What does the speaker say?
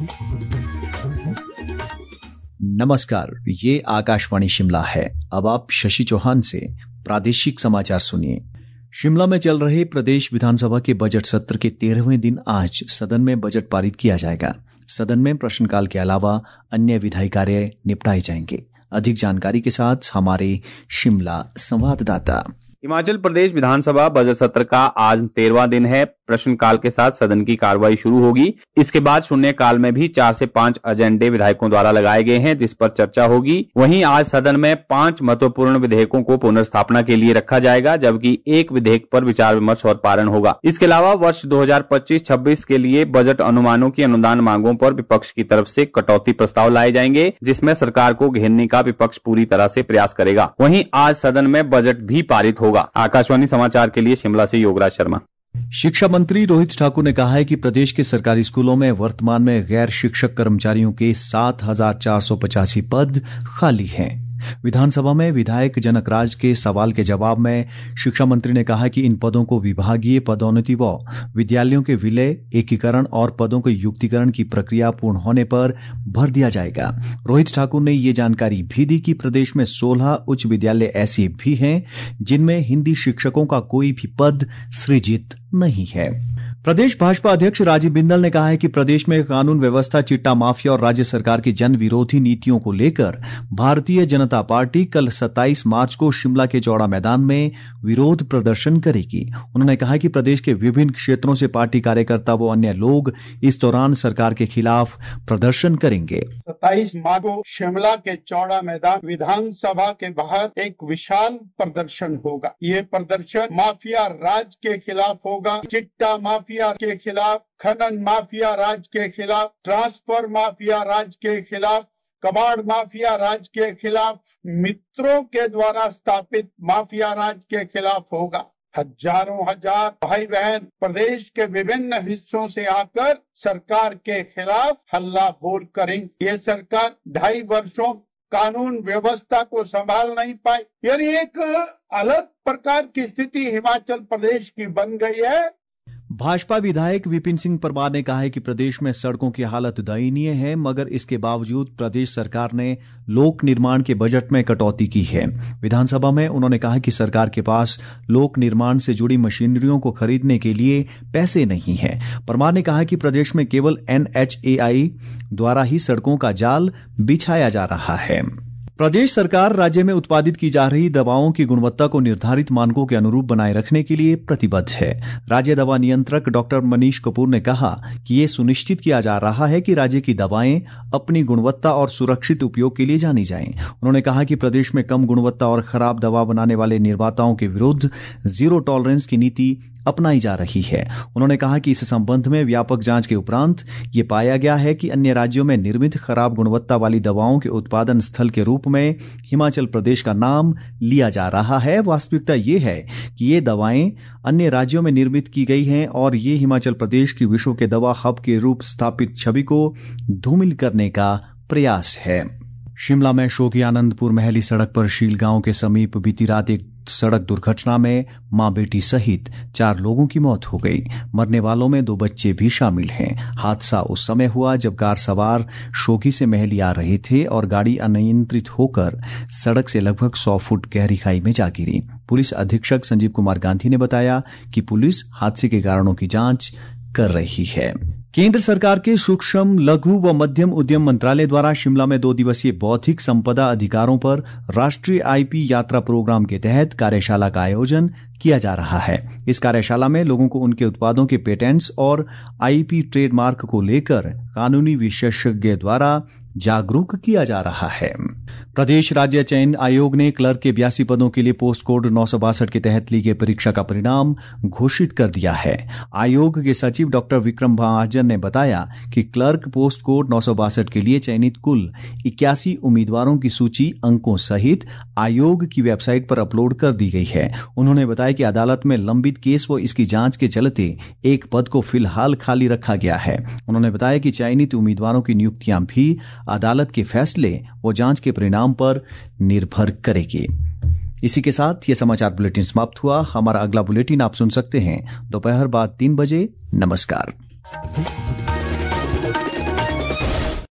नमस्कार, ये आकाशवाणी शिमला है। अब आप शशि चौहान से प्रादेशिक समाचार सुनिए। शिमला में चल रहे प्रदेश विधानसभा के बजट सत्र के 13वें दिन आज सदन में बजट पारित किया जाएगा। सदन में प्रश्नकाल के अलावा अन्य विधायी कार्य निपटाए जाएंगे। अधिक जानकारी के साथ हमारे शिमला संवाददाता। हिमाचल प्रदेश विधानसभा बजट सत्र का आज 13वां दिन है। प्रश्नकाल के साथ सदन की कार्रवाई शुरू होगी। इसके बाद शून्यकाल में भी 4 से 5 एजेंडे विधायकों द्वारा लगाए गए हैं, जिस पर चर्चा होगी। वहीं आज सदन में 5 महत्वपूर्ण विधेयकों को पुनर्स्थापना के लिए रखा जाएगा, जबकि एक विधेयक पर विचार विमर्श और पारण होगा। इसके अलावा वर्ष 2025-26 के लिए बजट अनुमानों की अनुदान मांगों पर विपक्ष की तरफ से कटौती प्रस्ताव लाए जाएंगे, जिसमें सरकार को घेरने का विपक्ष पूरी तरह से प्रयास करेगा। वहीं आज सदन में बजट भी पारित होगा। आकाशवाणी समाचार के लिए शिमला से योगराज शर्मा। शिक्षा मंत्री रोहित ठाकुर ने कहा है कि प्रदेश के सरकारी स्कूलों में वर्तमान में गैर शिक्षक कर्मचारियों के 7,485 पद खाली हैं। विधानसभा में विधायक जनक राज के सवाल के जवाब में शिक्षा मंत्री ने कहा कि इन पदों को विभागीय पदोन्नति व विद्यालयों के विलय, एकीकरण और पदों के युक्तिकरण की प्रक्रिया पूर्ण होने पर भर दिया जाएगा। रोहित ठाकुर ने ये जानकारी भी दी कि प्रदेश में 16 उच्च विद्यालय ऐसे भी हैं जिनमें हिंदी शिक्षकों का कोई भी पद सृजित नहीं है। प्रदेश भाजपा अध्यक्ष राजीव बिंदल ने कहा है कि प्रदेश में कानून व्यवस्था, चिट्टा माफिया और राज्य सरकार की जन विरोधी नीतियों को लेकर भारतीय जनता पार्टी कल 27 मार्च को शिमला के चौड़ा मैदान में विरोध प्रदर्शन करेगी। उन्होंने कहा कि प्रदेश के विभिन्न क्षेत्रों से पार्टी कार्यकर्ता व अन्य लोग इस दौरान सरकार के खिलाफ प्रदर्शन करेंगे। 27 मार्च को शिमला के चौड़ा मैदान विधानसभा के बाहर एक विशाल प्रदर्शन होगा। ये प्रदर्शन माफिया राज के खिलाफ होगा, चिट्टा माफिया के खिलाफ, खनन माफिया राज के खिलाफ, ट्रांसफर माफिया राज के खिलाफ, कबाड़ माफिया राज के खिलाफ, मित्रों के द्वारा स्थापित माफिया राज के खिलाफ होगा। हजारों हजार भाई बहन प्रदेश के विभिन्न हिस्सों से आकर सरकार के खिलाफ हल्ला बोल करेंगे। ये सरकार 2.5 वर्षों कानून व्यवस्था को संभाल नहीं पाई। यानी एक अलग प्रकार की स्थिति हिमाचल प्रदेश की बन गई है। भाजपा विधायक विपिन सिंह परमार ने कहा है कि प्रदेश में सड़कों की हालत दयनीय है, मगर इसके बावजूद प्रदेश सरकार ने लोक निर्माण के बजट में कटौती की है। विधानसभा में उन्होंने कहा कि सरकार के पास लोक निर्माण से जुड़ी मशीनरियों को खरीदने के लिए पैसे नहीं है। परमार ने कहा कि प्रदेश में केवल NHAI द्वारा ही सड़कों का जाल बिछाया जा रहा है। प्रदेश सरकार राज्य में उत्पादित की जा रही दवाओं की गुणवत्ता को निर्धारित मानकों के अनुरूप बनाए रखने के लिए प्रतिबद्ध है। राज्य दवा नियंत्रक डॉक्टर मनीष कपूर ने कहा कि ये सुनिश्चित किया जा रहा है कि राज्य की दवाएं अपनी गुणवत्ता और सुरक्षित उपयोग के लिए जानी जाएं। उन्होंने कहा कि प्रदेश में कम गुणवत्ता और खराब दवा बनाने वाले निर्माताओं के विरुद्ध जीरो टॉलरेंस की नीति अपनाई जा रही है। उन्होंने कहा कि इस संबंध में व्यापक जांच के उपरांत ये पाया गया है कि अन्य राज्यों में निर्मित खराब गुणवत्ता वाली दवाओं के उत्पादन स्थल के रूप में हिमाचल प्रदेश का नाम लिया जा रहा है। वास्तविकता ये है कि ये दवाएं अन्य राज्यों में निर्मित की गई हैं और ये हिमाचल प्रदेश की विश्व के दवा हब के रूप स्थापित छवि को धूमिल करने का प्रयास है। शिमला में शोकी आनंदपुर महली सड़क पर शील गांव के समीप बीती रात एक सड़क दुर्घटना में मां बेटी सहित 4 लोगों की मौत हो गई। मरने वालों में 2 बच्चे भी शामिल हैं। हादसा उस समय हुआ जब कार सवार शोकी से महली आ रहे थे और गाड़ी अनियंत्रित होकर सड़क से लगभग 100 फुट गहरी खाई में जा गिरी। पुलिस अधीक्षक संजीव कुमार गांधी ने बताया कि पुलिस हादसे के कारणों की जांच कर रही है। केंद्र सरकार के सूक्ष्म, लघु व मध्यम उद्यम मंत्रालय द्वारा शिमला में 2 दिवसीय बौद्धिक संपदा अधिकारों पर राष्ट्रीय IP यात्रा प्रोग्राम के तहत कार्यशाला का आयोजन किया जा रहा है। इस कार्यशाला में लोगों को उनके उत्पादों के पेटेंट्स और IP ट्रेडमार्क को लेकर कानूनी विशेषज्ञ द्वारा जागरूक किया जा रहा है। प्रदेश राज्य चयन आयोग ने क्लर्क के 82 पदों के लिए पोस्ट कोड 962 के तहत ली गई परीक्षा का परिणाम घोषित कर दिया है। आयोग के सचिव डॉक्टर विक्रम महाजन ने बताया कि क्लर्क पोस्ट कोड 962 के लिए चयनित कुल 81 उम्मीदवारों की सूची अंकों सहित आयोग की वेबसाइट पर अपलोड कर दी गई है। उन्होंने बताया कि अदालत में लंबित केस व इसकी जांच के चलते एक पद को फिलहाल खाली रखा गया है। उन्होंने बताया कि चयनित उम्मीदवारों की नियुक्तियां भी अदालत के फैसले व जांच के परिणाम पर निर्भर करेगी। इसी के साथ ये समाचार बुलेटिन समाप्त हुआ। हमारा अगला बुलेटिन आप सुन सकते हैं दोपहर बाद 3 बजे। नमस्कार।